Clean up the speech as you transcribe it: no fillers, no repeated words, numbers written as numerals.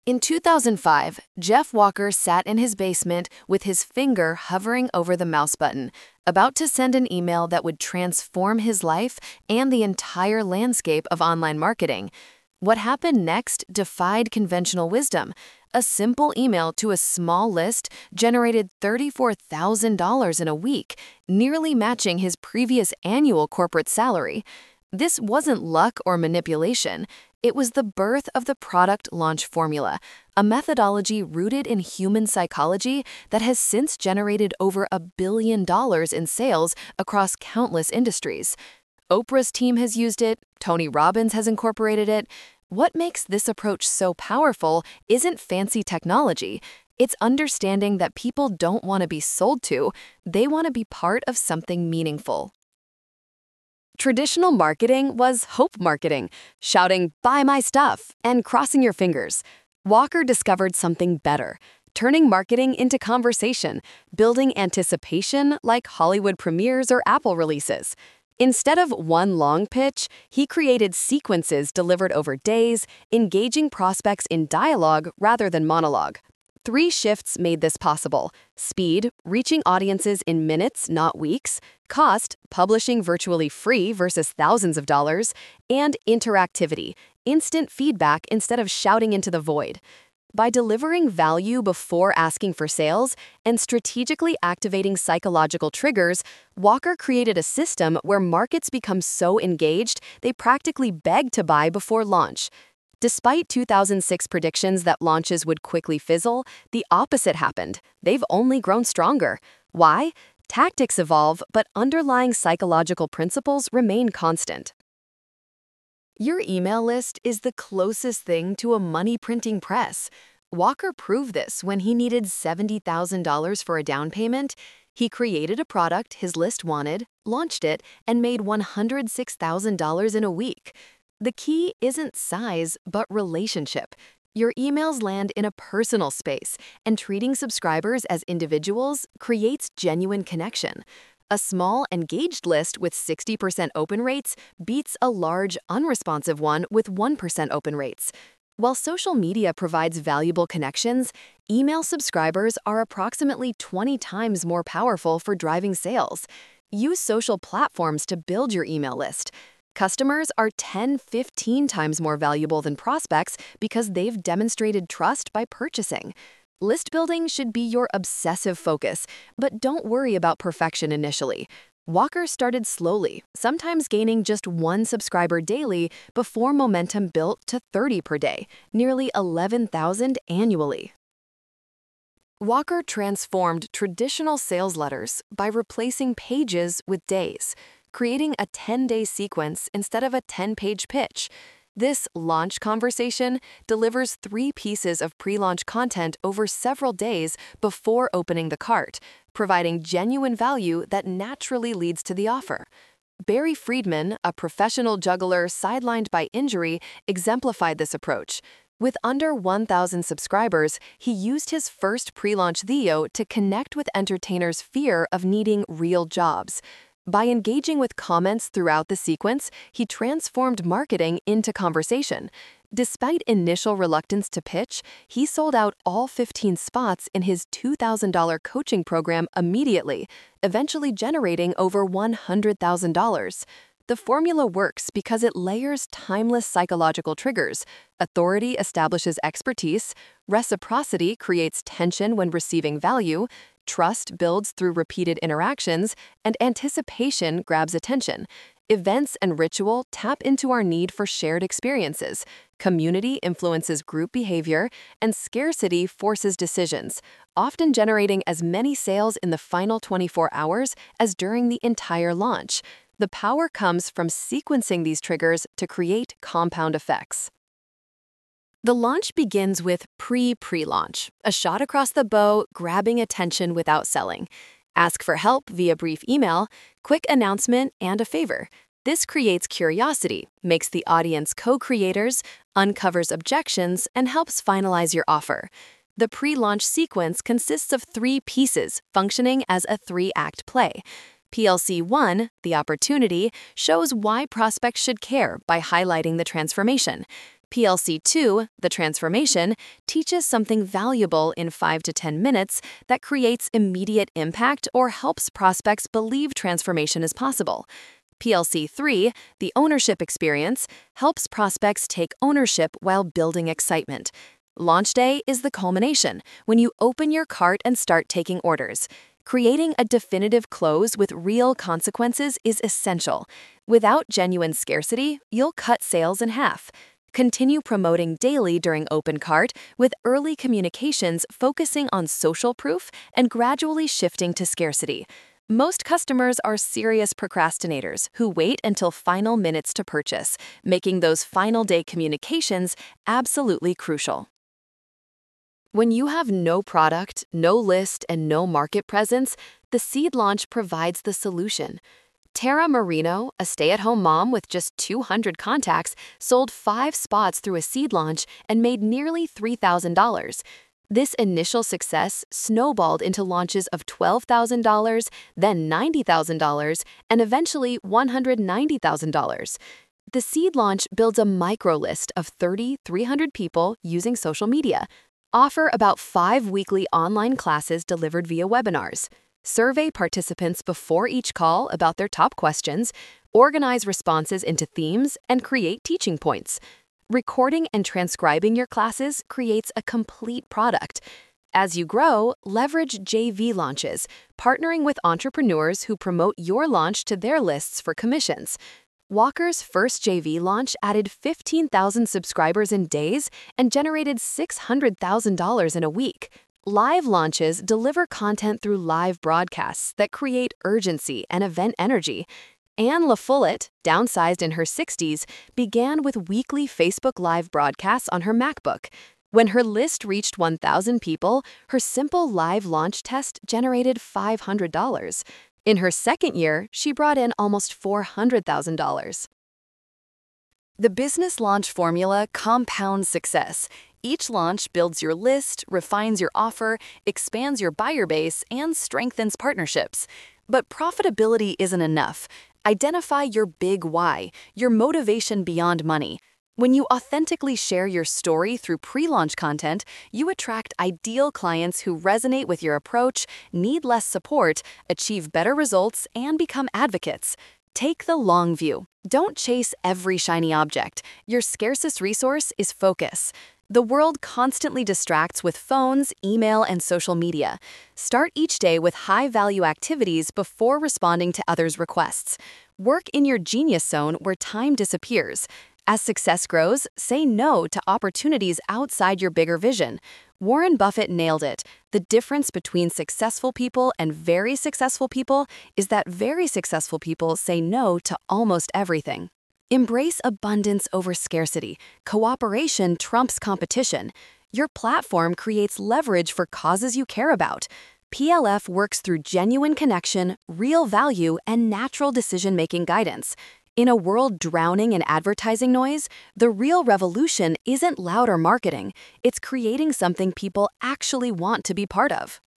In 2005, Jeff Walker sat in his basement with his finger hovering over the mouse button, about to send an email that would transform his life and the entire landscape of online marketing. What happened next defied conventional wisdom. A simple email to a small list generated $34,000 in a week, nearly matching his previous annual corporate salary. This wasn't luck or manipulation. It was the birth of the product launch formula, a methodology rooted in human psychology that has since generated over $1 billion in sales across countless industries. Oprah's team has used it, Tony Robbins has incorporated it. What makes this approach so powerful isn't fancy technology. It's understanding that people don't want to be sold to, they want to be part of something meaningful. Traditional marketing was hope marketing, shouting, "Buy my stuff," and crossing your fingers. Walker discovered something better, turning marketing into conversation, building anticipation like Hollywood premieres or Apple releases. Instead of one long pitch, he created sequences delivered over days, engaging prospects in dialogue rather than monologue. 3 shifts made this possible: speed, reaching audiences in minutes, not weeks; cost, publishing virtually free versus thousands of dollars; and interactivity, instant feedback instead of shouting into the void. By delivering value before asking for sales and strategically activating psychological triggers, Walker created a system where markets become so engaged they practically beg to buy before launch. Despite 2006 predictions that launches would quickly fizzle, the opposite happened. They've only grown stronger. Why? Tactics evolve, but underlying psychological principles remain constant. Your email list is the closest thing to a money-printing press. Walker proved this when he needed $70,000 for a down payment. He created a product his list wanted, launched it, and made $106,000 in a week. The key isn't size, but relationship. Your emails land in a personal space, and treating subscribers as individuals creates genuine connection. A small, engaged list with 60% open rates beats a large, unresponsive one with 1% open rates. While social media provides valuable connections, email subscribers are approximately 20 times more powerful for driving sales. Use social platforms to build your email list. Customers are 10-15 times more valuable than prospects because they've demonstrated trust by purchasing. List building should be your obsessive focus, but don't worry about perfection initially. Walker started slowly, sometimes gaining just 1 subscriber daily before momentum built to 30 per day, nearly 11,000 annually. Walker transformed traditional sales letters by replacing pages with days, creating a 10-day sequence instead of a 10-page pitch. This launch conversation delivers 3 pieces of pre-launch content over several days before opening the cart, providing genuine value that naturally leads to the offer. Barry Friedman, a professional juggler sidelined by injury, exemplified this approach. With under 1,000 subscribers, he used his first pre-launch video to connect with entertainers' fear of needing real jobs. By engaging with comments throughout the sequence, he transformed marketing into conversation. Despite initial reluctance to pitch, he sold out all 15 spots in his $2,000 coaching program immediately, eventually generating over $100,000. The formula works because it layers timeless psychological triggers. Authority establishes expertise, reciprocity creates tension when receiving value, trust builds through repeated interactions, and anticipation grabs attention. Events and ritual tap into our need for shared experiences. Community influences group behavior, and scarcity forces decisions, often generating as many sales in the final 24 hours as during the entire launch. The power comes from sequencing these triggers to create compound effects. The launch begins with pre-launch, a shot across the bow, grabbing attention without selling. Ask for help via brief email, quick announcement, and a favor. This creates curiosity, makes the audience co-creators, uncovers objections, and helps finalize your offer. The pre-launch sequence consists of 3 pieces functioning as a 3-act play. PLC 1, the opportunity, shows why prospects should care by highlighting the transformation. PLC2, the transformation, teaches something valuable in 5 to 10 minutes that creates immediate impact or helps prospects believe transformation is possible. PLC3, the ownership experience, helps prospects take ownership while building excitement. Launch day is the culmination, when you open your cart and start taking orders. Creating a definitive close with real consequences is essential. Without genuine scarcity, you'll cut sales in half. Continue promoting daily during open cart, with early communications focusing on social proof and gradually shifting to scarcity. Most customers are serious procrastinators who wait until final minutes to purchase, making those final day communications absolutely crucial. When you have no product, no list, and no market presence, the seed launch provides the solution. Tara Marino, a stay-at-home mom with just 200 contacts, sold 5 spots through a seed launch and made nearly $3,000. This initial success snowballed into launches of $12,000, then $90,000, and eventually $190,000. The seed launch builds a micro list of 300 people using social media. Offer about 5 weekly online classes delivered via webinars. Survey participants before each call about their top questions. Organize responses into themes and create teaching points. Recording and transcribing your classes creates a complete product. As you grow, leverage JV launches, partnering with entrepreneurs who promote your launch to their lists for commissions. Walker's first JV launch added 15,000 subscribers in days and generated $600,000 in a week. Live launches deliver content through live broadcasts that create urgency and event energy. Anne LaFollette, downsized in her 60s, began with weekly Facebook Live broadcasts on her MacBook. When her list reached 1,000 people, her simple live launch test generated $500. In her second year, she brought in almost $400,000. The business launch formula compounds success. Each launch builds your list, refines your offer, expands your buyer base, and strengthens partnerships. But profitability isn't enough. Identify your big why, your motivation beyond money. When you authentically share your story through pre-launch content, you attract ideal clients who resonate with your approach, need less support, achieve better results, and become advocates. Take the long view. Don't chase every shiny object. Your scarcest resource is focus. The world constantly distracts with phones, email, and social media. Start each day with high-value activities before responding to others' requests. Work in your genius zone where time disappears. As success grows, say no to opportunities outside your bigger vision. Warren Buffett nailed it. The difference between successful people and very successful people is that very successful people say no to almost everything. Embrace abundance over scarcity. Cooperation trumps competition. Your platform creates leverage for causes you care about. PLF works through genuine connection, real value, and natural decision-making guidance. In a world drowning in advertising noise, the real revolution isn't louder marketing. It's creating something people actually want to be part of.